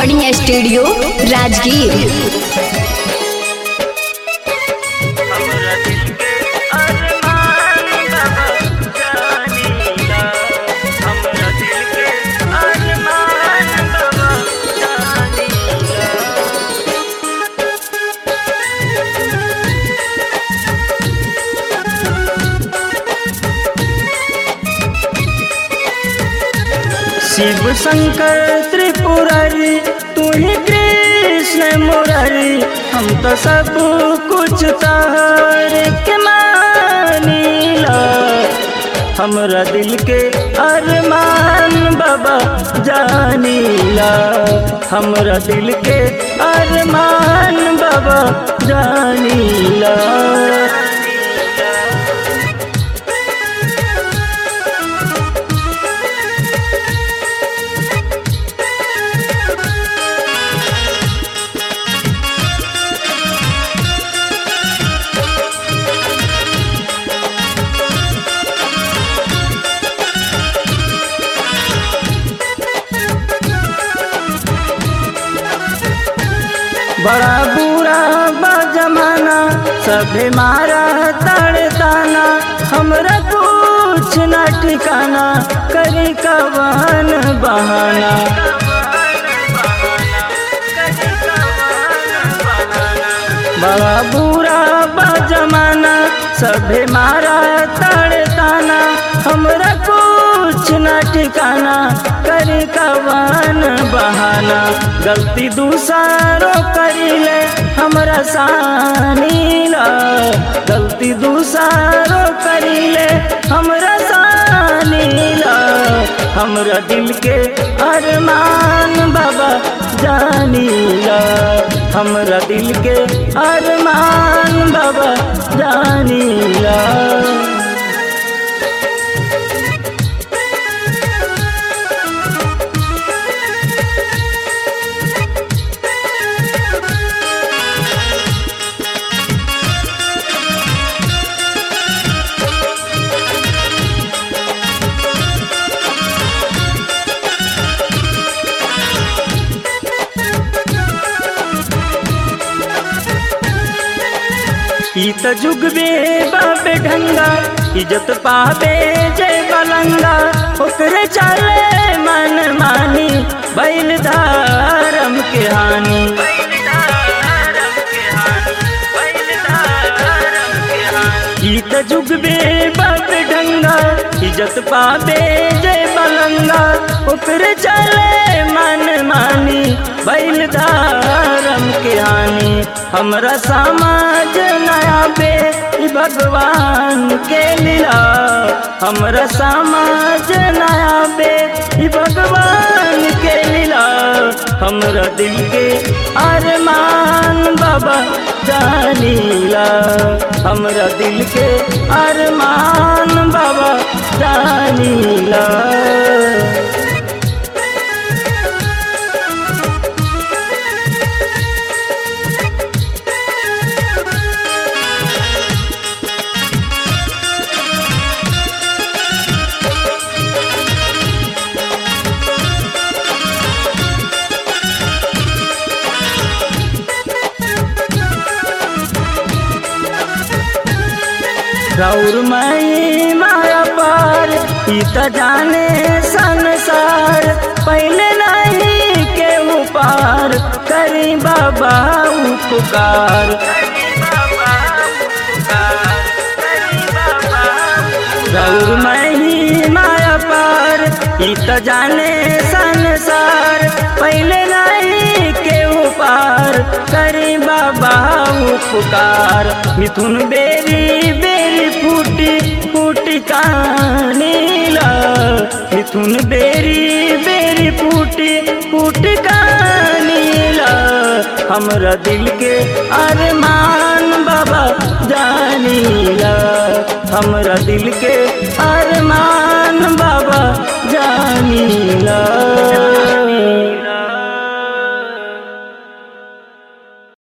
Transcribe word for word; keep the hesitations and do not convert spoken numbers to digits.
Recording studio Rajgir. Shiv Shankar Tripurari तू ही कृष्ण मुरारी, हम तो सब कुछ तारे के मानीला। हमरा दिल के अरमान बाबा जानीला, हमरा दिल के अरमान बाबा जानीला। बड़ा बुरा बा जमाना सभे मारा तड़ ताना, हमरा कुछ न ठिकाना करी कवन बहाना। बड़ा बुरा बा जमाना सभे मारा तड़ ताना, हमरा कुछ न ठिकाना करी कवन बहाना। गलती दूसरों करीले हमरा सानीला, गलती दूसरों करीले हमरा सानीला। हमरा दिल के अरमान बाबा जानीला, हमरा दिल के अरमान बाबा जानीला। ई त जुगबे बाबे ढंगा, इज्जत पावे जय बलंगा। ओकरे चले मन मानी बैल धारम के हानि। ई त जुगबे बाबे ढंगा, इज्जत पावे जय बलंगा। ओकरे चले मन मानी बैल धारम के हानि। हमरा समाज नया बे भगवान के लीला, हमरा समाज नया बे भगवान के लीला। हमरा दिल के अरमान बाबा जानीला, हमरा दिल के अरमान बाबा जानीला। राउर मई माया पार ई त जाने संसार, पहले नहीं के पार करी बाबा उपकार। राउर मई माया पार ई त जाने संसार, पहले नहीं के पार करी बाबा उपकार। मिथुन बेरी बेरी फूटी फूटी कानीला, मिथुन बेरी बेरी फूटी फूटी कानीला। हमरा दिल के अरमान बाबा जानीला, हमरा दिल के